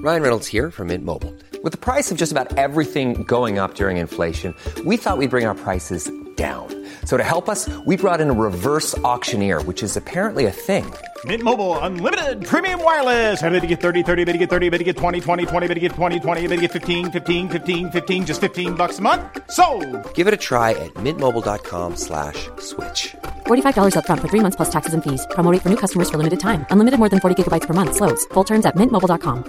Ryan Reynolds here from Mint Mobile. With the price of just about everything going up during inflation, we thought we'd bring our prices down. So to help us, we brought in a reverse auctioneer, which is apparently a thing. Mint Mobile Unlimited Premium Wireless. How to get 30, 30, how to get 30, how to get 20, 20, 20, how to get 20, 20, how to get 15, 15, 15, 15, just $15 a month? Sold! Give it a try at mintmobile.com/switch. $45 up front for 3 months plus taxes and fees. Promo rate for new customers for limited time. Unlimited more than 40 gigabytes per month. Slows full terms at mintmobile.com.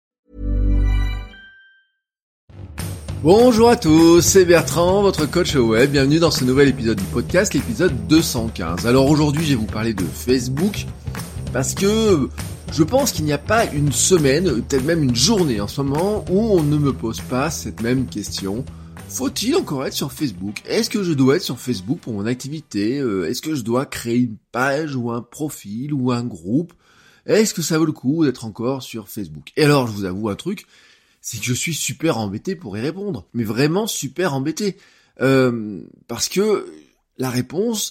Bonjour à tous, c'est Bertrand, votre coach web. Bienvenue dans ce nouvel épisode du podcast, l'épisode 215. Alors aujourd'hui, je vais vous parler de Facebook parce que je pense qu'il n'y a pas une semaine, peut-être même une journée en ce moment, où on ne me pose pas cette même question. Faut-il encore être sur Facebook ? Est-ce que je dois être sur Facebook pour mon activité ? Est-ce que je dois créer une page ou un profil ou un groupe ? Est-ce que ça vaut le coup d'être encore sur Facebook ? Et alors, je vous avoue un truc, c'est que je suis super embêté pour y répondre. Mais vraiment super embêté. Parce que la réponse,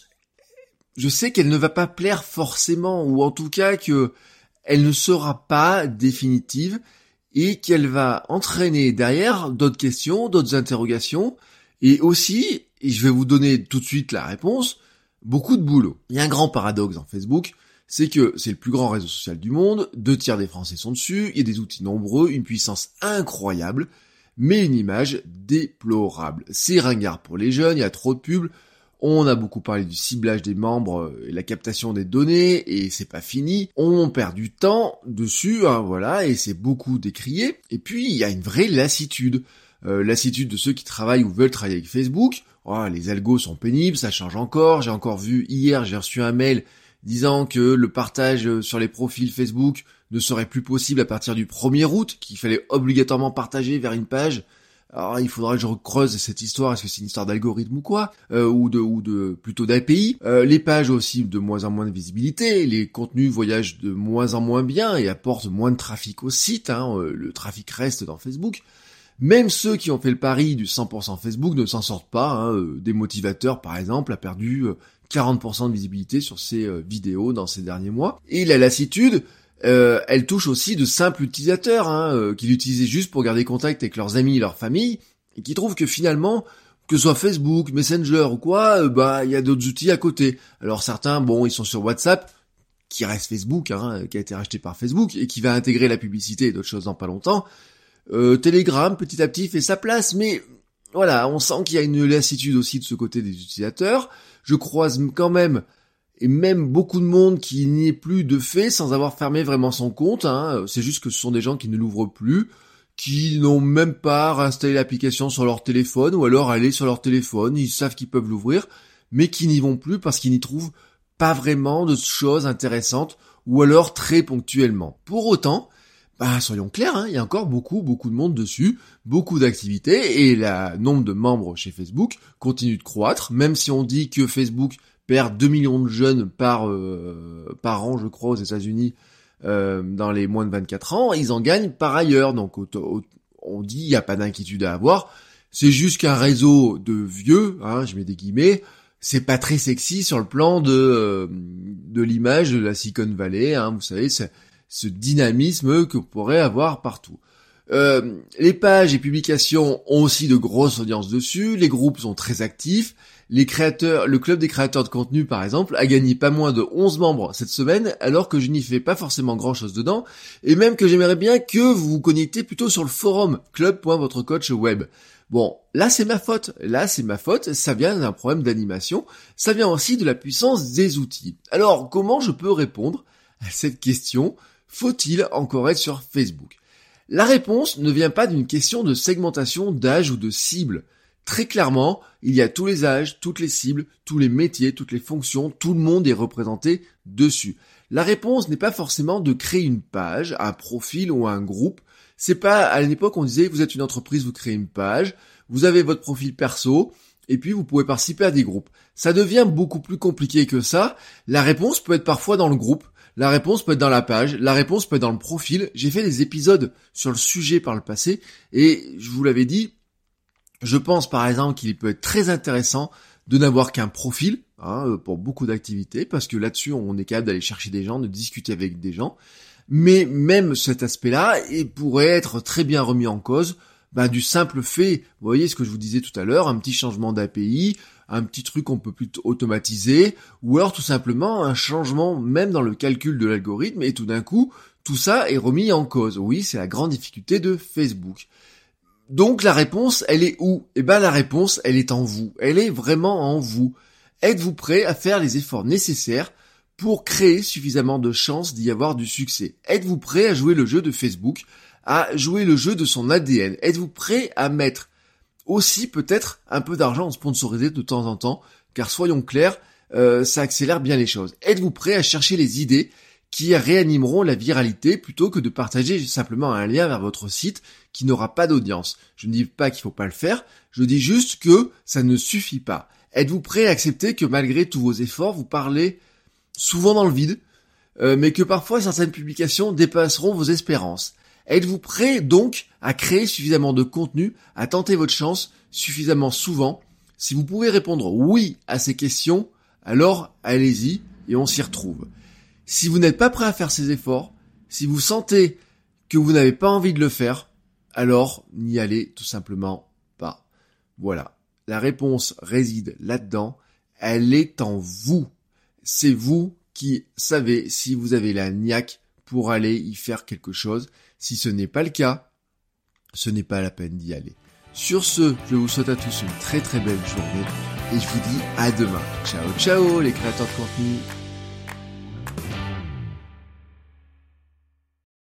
je sais qu'elle ne va pas plaire forcément, ou en tout cas que elle ne sera pas définitive, et qu'elle va entraîner derrière d'autres questions, d'autres interrogations, et aussi, et je vais vous donner tout de suite la réponse, beaucoup de boulot. Il y a un grand paradoxe dans Facebook, c'est que c'est le plus grand réseau social du monde, 2/3 des Français sont dessus, il y a des outils nombreux, une puissance incroyable, mais une image déplorable. C'est ringard pour les jeunes, il y a trop de pubs, on a beaucoup parlé du ciblage des membres et la captation des données, et c'est pas fini. On perd du temps dessus, voilà, et c'est beaucoup décrié. Et puis, il y a une vraie lassitude. Lassitude de ceux qui travaillent ou veulent travailler avec Facebook. Oh, les algos sont pénibles, ça change encore. J'ai encore vu, hier, j'ai reçu un mail disant que le partage sur les profils Facebook ne serait plus possible à partir du 1er août, qu'il fallait obligatoirement partager vers une page. Alors il faudrait que je creuse cette histoire, est-ce que c'est une histoire d'algorithme ou quoi, ou de plutôt d'API. Les pages aussi de moins en moins de visibilité, les contenus voyagent de moins en moins bien et apportent moins de trafic au site, le trafic reste dans Facebook. Même ceux qui ont fait le pari du 100% Facebook ne s'en sortent pas, Des motivateurs par exemple a perdu 40% de visibilité sur ses vidéos dans ces derniers mois. Et la lassitude, elle touche aussi de simples utilisateurs, qui l'utilisaient juste pour garder contact avec leurs amis et leur famille, et qui trouvent que finalement, que ce soit Facebook, Messenger ou quoi, il y a d'autres outils à côté. Alors certains, ils sont sur WhatsApp, qui reste Facebook, qui a été racheté par Facebook, et qui va intégrer la publicité et d'autres choses dans pas longtemps. Telegram, petit à petit, fait sa place, mais voilà, on sent qu'il y a une lassitude aussi de ce côté des utilisateurs. Je croise quand même, et même beaucoup de monde qui n'y est plus de fait sans avoir fermé vraiment son compte, C'est juste que ce sont des gens qui ne l'ouvrent plus, qui n'ont même pas réinstallé l'application sur leur téléphone, ou alors aller sur leur téléphone, ils savent qu'ils peuvent l'ouvrir, mais qui n'y vont plus parce qu'ils n'y trouvent pas vraiment de choses intéressantes, ou alors très ponctuellement. Pour autant, soyons clairs, il y a encore beaucoup de monde dessus, beaucoup d'activités, et le nombre de membres chez Facebook continue de croître, même si on dit que Facebook perd 2 millions de jeunes par an, je crois, aux États-Unis, dans les moins de 24 ans, ils en gagnent par ailleurs. Donc on dit il n'y a pas d'inquiétude à avoir. C'est juste qu'un réseau de vieux, je mets des guillemets, c'est pas très sexy sur le plan de l'image de la Silicon Valley, vous savez, ce dynamisme que vous pourrez avoir partout. Les pages et publications ont aussi de grosses audiences dessus, les groupes sont très actifs, le club des créateurs de contenu par exemple a gagné pas moins de 11 membres cette semaine, alors que je n'y fais pas forcément grand chose dedans, et même que j'aimerais bien que vous vous connectez plutôt sur le forum club.votrecoachweb. Bon, là c'est ma faute, ça vient d'un problème d'animation, ça vient aussi de la puissance des outils. Alors comment je peux répondre à cette question ? Faut-il encore être sur Facebook ? La réponse ne vient pas d'une question de segmentation d'âge ou de cible. Très clairement, il y a tous les âges, toutes les cibles, tous les métiers, toutes les fonctions, tout le monde est représenté dessus. La réponse n'est pas forcément de créer une page, un profil ou un groupe. C'est pas, à l'époque on disait vous êtes une entreprise, vous créez une page, vous avez votre profil perso, et puis vous pouvez participer à des groupes. Ça devient beaucoup plus compliqué que ça. La réponse peut être parfois dans le groupe. La réponse peut être dans la page, la réponse peut être dans le profil. J'ai fait des épisodes sur le sujet par le passé, et je vous l'avais dit, je pense par exemple qu'il peut être très intéressant de n'avoir qu'un profil, pour beaucoup d'activités, parce que là-dessus on est capable d'aller chercher des gens, de discuter avec des gens. Mais même cet aspect-là pourrait être très bien remis en cause du simple fait, vous voyez ce que je vous disais tout à l'heure, un petit changement d'API, un petit truc qu'on peut plus automatiser, ou alors tout simplement un changement même dans le calcul de l'algorithme, et tout d'un coup, tout ça est remis en cause. Oui, c'est la grande difficulté de Facebook. Donc la réponse, elle est où ? La réponse, elle est en vous. Elle est vraiment en vous. Êtes-vous prêt à faire les efforts nécessaires pour créer suffisamment de chances d'y avoir du succès ? Êtes-vous prêt à jouer le jeu de Facebook, à jouer le jeu de son ADN ? Êtes-vous prêt à mettre aussi peut-être un peu d'argent sponsorisé de temps en temps ? Car soyons clairs, ça accélère bien les choses. Êtes-vous prêt à chercher les idées qui réanimeront la viralité plutôt que de partager simplement un lien vers votre site qui n'aura pas d'audience ? Je ne dis pas qu'il faut pas le faire, je dis juste que ça ne suffit pas. Êtes-vous prêt à accepter que malgré tous vos efforts, vous parlez souvent dans le vide, mais que parfois certaines publications dépasseront vos espérances ? Êtes-vous prêt donc à créer suffisamment de contenu, à tenter votre chance suffisamment souvent ? Si vous pouvez répondre oui à ces questions, alors allez-y et on s'y retrouve. Si vous n'êtes pas prêt à faire ces efforts, si vous sentez que vous n'avez pas envie de le faire, alors n'y allez tout simplement pas. Voilà, la réponse réside là-dedans, elle est en vous. C'est vous qui savez si vous avez la niaque pour aller y faire quelque chose. Si ce n'est pas le cas, ce n'est pas la peine d'y aller. Sur ce, je vous souhaite à tous une très très belle journée et je vous dis à demain. Ciao ciao les créateurs de contenu.